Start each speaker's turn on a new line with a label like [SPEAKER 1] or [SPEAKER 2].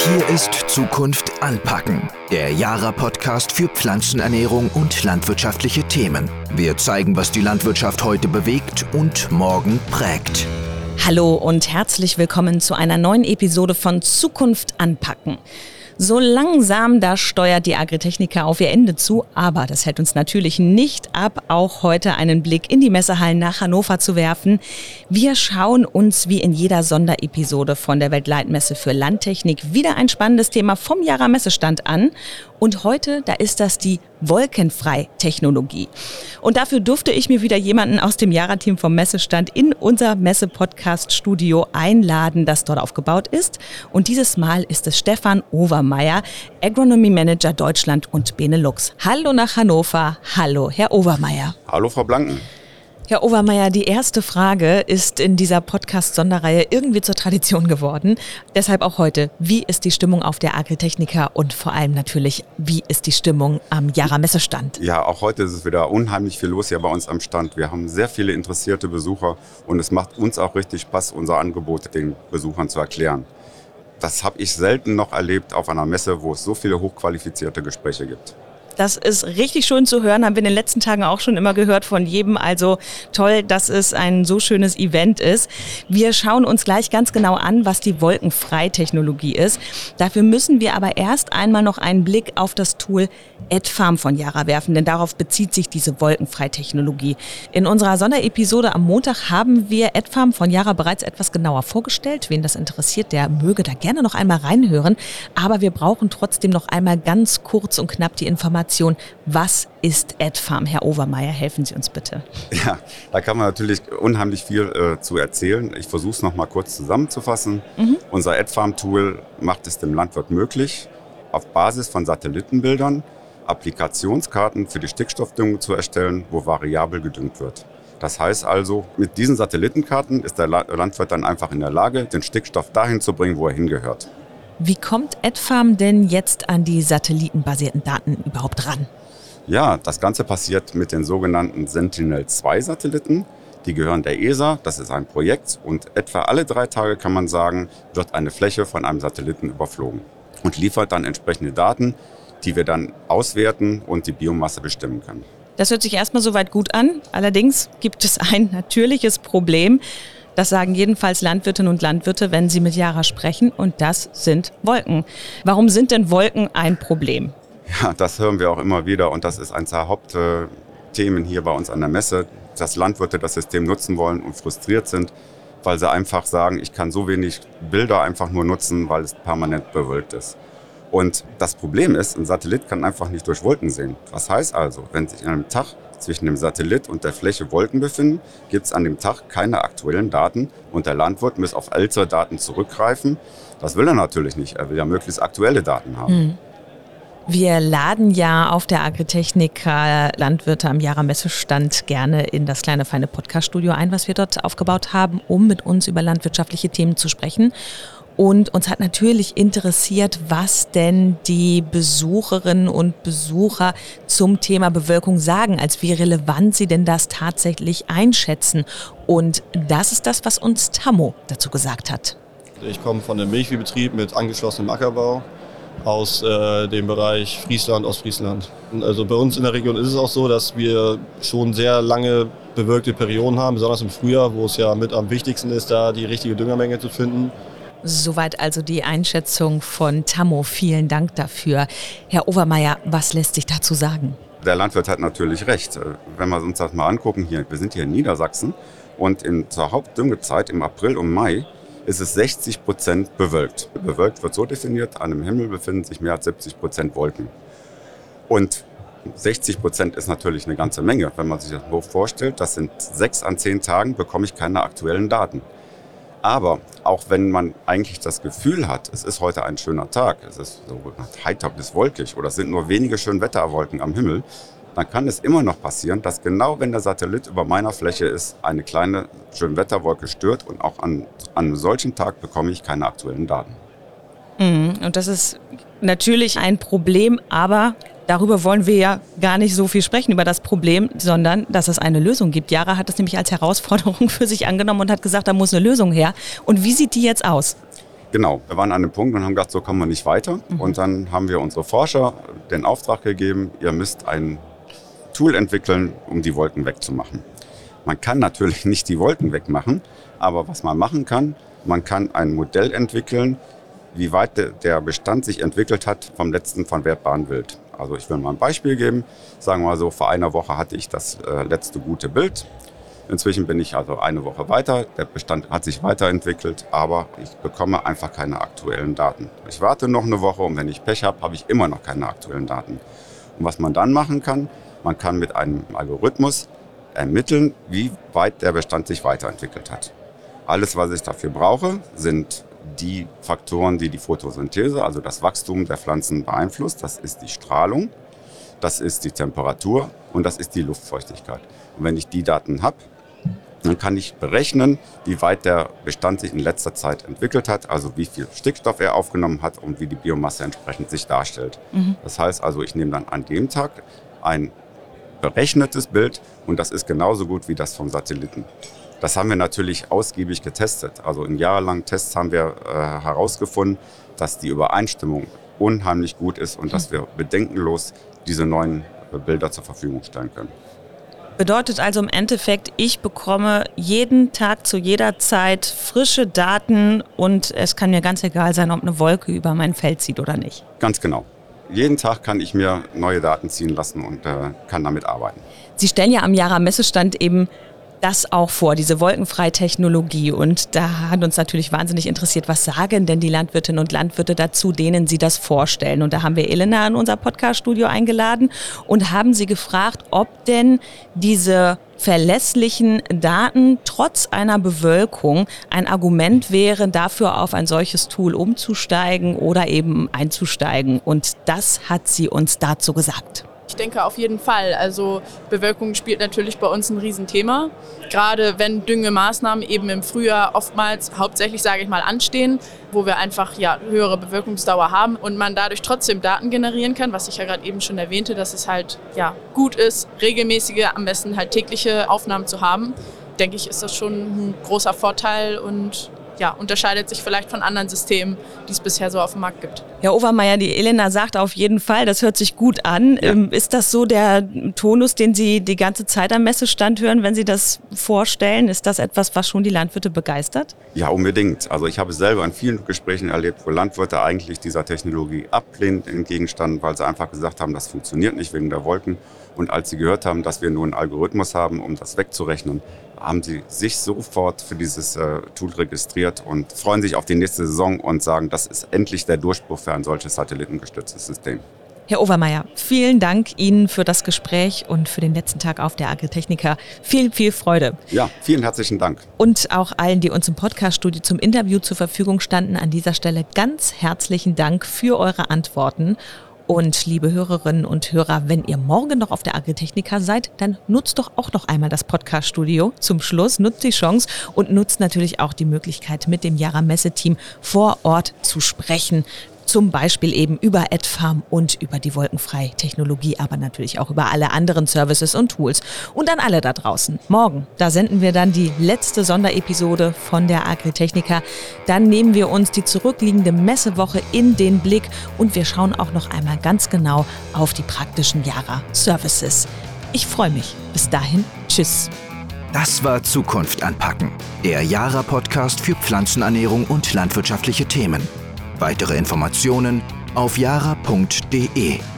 [SPEAKER 1] Hier ist Zukunft anpacken, der Yara-Podcast für Pflanzenernährung und landwirtschaftliche Themen. Wir zeigen, was die Landwirtschaft heute bewegt und morgen prägt.
[SPEAKER 2] Hallo und herzlich willkommen zu einer neuen Episode von Zukunft anpacken. So langsam, da steuert die Agritechnica auf ihr Ende zu, aber das hält uns natürlich nicht ab, auch heute einen Blick in die Messehallen nach Hannover zu werfen. Wir schauen uns wie in jeder Sonderepisode von der Weltleitmesse für Landtechnik wieder ein spannendes Thema vom Yara Messestand an. Und heute, da ist das die Wolkenfrei-Technologie. Und dafür durfte ich mir wieder jemanden aus dem Yara-Team vom Messestand in unser Messe-Podcast-Studio einladen, das dort aufgebaut ist. Und dieses Mal ist es Stefan Overmaier, Agronomy Manager Deutschland und Benelux. Hallo nach Hannover. Hallo, Herr Overmaier.
[SPEAKER 3] Hallo, Frau Blanken.
[SPEAKER 2] Herr Overmaier, die erste Frage ist in dieser Podcast-Sonderreihe irgendwie zur Tradition geworden. Deshalb auch heute. Wie ist die Stimmung auf der Agritechnica und vor allem natürlich, wie ist die Stimmung am Yara-Messestand?
[SPEAKER 3] Ja, auch heute ist es wieder unheimlich viel los hier bei uns am Stand. Wir haben sehr viele interessierte Besucher und es macht uns auch richtig Spaß, unser Angebot den Besuchern zu erklären. Das habe ich selten noch erlebt auf einer Messe, wo es so viele hochqualifizierte Gespräche gibt.
[SPEAKER 2] Das ist richtig schön zu hören, haben wir in den letzten Tagen auch schon immer gehört von jedem. Also toll, dass es ein so schönes Event ist. Wir schauen uns gleich ganz genau an, was die Wolkenfrei-Technologie ist. Dafür müssen wir aber erst einmal noch einen Blick auf das Tool Edfarm von Yara werfen, denn darauf bezieht sich diese Wolkenfrei-Technologie. In unserer Sonderepisode am Montag haben wir Edfarm von Yara bereits etwas genauer vorgestellt. Wen das interessiert, der möge da gerne noch einmal reinhören. Aber wir brauchen trotzdem noch einmal ganz kurz und knapp die Information. Was ist Edfarm? Herr Overmaier, helfen Sie uns bitte.
[SPEAKER 3] Ja, da kann man natürlich unheimlich viel zu erzählen. Ich versuche es noch mal kurz zusammenzufassen. Unser Edfarm-Tool macht es dem Landwirt möglich, auf Basis von Satellitenbildern Applikationskarten für die Stickstoffdüngung zu erstellen, wo variabel gedüngt wird. Das heißt also, mit diesen Satellitenkarten ist der Landwirt dann einfach in der Lage, den Stickstoff dahin zu bringen, wo er hingehört.
[SPEAKER 2] Wie kommt Edfarm denn jetzt an die satellitenbasierten Daten überhaupt ran?
[SPEAKER 3] Ja, das Ganze passiert mit den sogenannten Sentinel-2-Satelliten. Die gehören der ESA, das ist ein Projekt und etwa alle 3 Tage, kann man sagen, wird eine Fläche von einem Satelliten überflogen und liefert dann entsprechende Daten, die wir dann auswerten und die Biomasse bestimmen können.
[SPEAKER 2] Das hört sich erstmal soweit gut an. Allerdings gibt es ein natürliches Problem. Das sagen jedenfalls Landwirtinnen und Landwirte, wenn sie mit Yara sprechen, und das sind Wolken. Warum sind denn Wolken ein Problem?
[SPEAKER 3] Ja, das hören wir auch immer wieder und das ist eines der Hauptthemen hier bei uns an der Messe, dass Landwirte das System nutzen wollen und frustriert sind, weil sie einfach sagen, ich kann so wenig Bilder einfach nur nutzen, weil es permanent bewölkt ist. Und das Problem ist, ein Satellit kann einfach nicht durch Wolken sehen. Das heißt also, wenn sich an einem Tag zwischen dem Satellit und der Fläche Wolken befinden, gibt es an dem Tag keine aktuellen Daten und der Landwirt muss auf ältere Daten zurückgreifen. Das will er natürlich nicht, er will ja möglichst aktuelle Daten haben.
[SPEAKER 2] Wir laden ja auf der Agritechnica Landwirte am Yara Messestand gerne in das kleine feine Podcast-Studio ein, was wir dort aufgebaut haben, um mit uns über landwirtschaftliche Themen zu sprechen. Und uns hat natürlich interessiert, was denn die Besucherinnen und Besucher zum Thema Bewölkung sagen, als wie relevant sie denn das tatsächlich einschätzen. Und das ist das, was uns Tammo dazu gesagt hat.
[SPEAKER 4] Ich komme von einem Milchviehbetrieb mit angeschlossenem Ackerbau aus dem Bereich Friesland, Ostfriesland. Also bei uns in der Region ist es auch so, dass wir schon sehr lange bewölkte Perioden haben, besonders im Frühjahr, wo es ja mit am wichtigsten ist, da die richtige Düngermenge zu finden.
[SPEAKER 2] Soweit also die Einschätzung von Tammo. Vielen Dank dafür. Herr Overmaier, was lässt sich dazu sagen?
[SPEAKER 3] Der Landwirt hat natürlich recht. Wenn wir uns das mal angucken, wir sind hier in Niedersachsen und zur Hauptdüngezeit im April und Mai ist es 60% bewölkt. Bewölkt wird so definiert, an dem Himmel befinden sich mehr als 70% Wolken. Und 60% ist natürlich eine ganze Menge. Wenn man sich das hoch vorstellt, das sind 6 an 10 Tagen, bekomme ich keine aktuellen Daten. Aber auch wenn man eigentlich das Gefühl hat, es ist heute ein schöner Tag, es ist so heiter bis wolkig oder es sind nur wenige Schönwetterwolken am Himmel, dann kann es immer noch passieren, dass genau wenn der Satellit über meiner Fläche ist, eine kleine Schönwetterwolke stört und auch an einem solchen Tag bekomme ich keine aktuellen Daten.
[SPEAKER 2] Und das ist natürlich ein Problem, aber darüber wollen wir ja gar nicht so viel sprechen, über das Problem, sondern dass es eine Lösung gibt. Yara hat es nämlich als Herausforderung für sich angenommen und hat gesagt, da muss eine Lösung her. Und wie sieht die jetzt aus?
[SPEAKER 3] Genau, wir waren an einem Punkt und haben gedacht, so kommen wir nicht weiter. Und dann haben wir unsere Forscher den Auftrag gegeben, ihr müsst ein Tool entwickeln, um die Wolken wegzumachen. Man kann natürlich nicht die Wolken wegmachen, aber was man machen kann, man kann ein Modell entwickeln, wie weit der Bestand sich entwickelt hat vom letzten verwertbaren Wild. Also ich will mal ein Beispiel geben. Sagen wir mal so, vor einer Woche hatte ich das letzte gute Bild. Inzwischen bin ich also eine Woche weiter. Der Bestand hat sich weiterentwickelt, aber ich bekomme einfach keine aktuellen Daten. Ich warte noch eine Woche und wenn ich Pech habe, habe ich immer noch keine aktuellen Daten. Und was man dann machen kann, man kann mit einem Algorithmus ermitteln, wie weit der Bestand sich weiterentwickelt hat. Alles, was ich dafür brauche, sind die Faktoren, die die Photosynthese, also das Wachstum der Pflanzen beeinflusst. Das ist die Strahlung, das ist die Temperatur und das ist die Luftfeuchtigkeit. Und wenn ich die Daten habe, dann kann ich berechnen, wie weit der Bestand sich in letzter Zeit entwickelt hat, also wie viel Stickstoff er aufgenommen hat und wie die Biomasse entsprechend sich darstellt. Das heißt also, ich nehme dann an dem Tag ein berechnetes Bild und das ist genauso gut wie das vom Satelliten. Das haben wir natürlich ausgiebig getestet. Also in jahrelangen Tests haben wir herausgefunden, dass die Übereinstimmung unheimlich gut ist und dass wir bedenkenlos diese neuen Bilder zur Verfügung stellen können.
[SPEAKER 2] Bedeutet also im Endeffekt, ich bekomme jeden Tag zu jeder Zeit frische Daten und es kann mir ganz egal sein, ob eine Wolke über mein Feld zieht oder nicht.
[SPEAKER 3] Ganz genau. Jeden Tag kann ich mir neue Daten ziehen lassen und kann damit arbeiten.
[SPEAKER 2] Sie stellen ja am Jara-Messestand eben das auch vor, diese Wolkenfrei-Technologie. Und da hat uns natürlich wahnsinnig interessiert, was sagen denn die Landwirtinnen und Landwirte dazu, denen sie das vorstellen. Und da haben wir Elena in unser Podcast-Studio eingeladen und haben sie gefragt, ob denn diese verlässlichen Daten trotz einer Bewölkung ein Argument wäre, dafür auf ein solches Tool umzusteigen oder eben einzusteigen. Und das hat sie uns dazu gesagt.
[SPEAKER 5] Ich denke auf jeden Fall. Also Bewölkung spielt natürlich bei uns ein Riesenthema. Gerade wenn Düngemaßnahmen eben im Frühjahr oftmals hauptsächlich, sage ich mal, anstehen, wo wir einfach höhere Bewölkungsdauer haben und man dadurch trotzdem Daten generieren kann, was ich ja gerade eben schon erwähnte, dass es halt gut ist, regelmäßige, am besten halt tägliche Aufnahmen zu haben. Denke ich, ist das schon ein großer Vorteil und unterscheidet sich vielleicht von anderen Systemen, die es bisher so auf dem Markt gibt.
[SPEAKER 2] Herr Overmeier, die Elena sagt auf jeden Fall, das hört sich gut an. Ja. Ist das so der Tonus, den Sie die ganze Zeit am Messestand hören, wenn Sie das vorstellen? Ist das etwas, was schon die Landwirte begeistert?
[SPEAKER 3] Ja, unbedingt. Also ich habe es selber in vielen Gesprächen erlebt, wo Landwirte eigentlich dieser Technologie ablehnend entgegenstanden, weil sie einfach gesagt haben, das funktioniert nicht wegen der Wolken. Und als sie gehört haben, dass wir nun einen Algorithmus haben, um das wegzurechnen, haben sie sich sofort für dieses Tool registriert und freuen sich auf die nächste Saison und sagen, das ist endlich der Durchbruch für ein solches satellitengestütztes System.
[SPEAKER 2] Herr Overmeier, vielen Dank Ihnen für das Gespräch und für den letzten Tag auf der Agritechnica. Viel, viel Freude.
[SPEAKER 3] Ja, vielen herzlichen Dank.
[SPEAKER 2] Und auch allen, die uns im Podcast-Studio zum Interview zur Verfügung standen, an dieser Stelle ganz herzlichen Dank für eure Antworten. Und liebe Hörerinnen und Hörer, wenn ihr morgen noch auf der Agritechnica seid, dann nutzt doch auch noch einmal das Podcast-Studio. Zum Schluss nutzt die Chance und nutzt natürlich auch die Möglichkeit, mit dem Jara-Messe-Team vor Ort zu sprechen. Zum Beispiel eben über AdFarm und über die Wolkenfrei-Technologie, aber natürlich auch über alle anderen Services und Tools. Und an alle da draußen. Morgen, da senden wir dann die letzte Sonderepisode von der Agritechnica. Dann nehmen wir uns die zurückliegende Messewoche in den Blick und wir schauen auch noch einmal ganz genau auf die praktischen Jara-Services. Ich freue mich. Bis dahin, tschüss.
[SPEAKER 1] Das war Zukunft anpacken, der Jara-Podcast für Pflanzenernährung und landwirtschaftliche Themen. Weitere Informationen auf jara.de.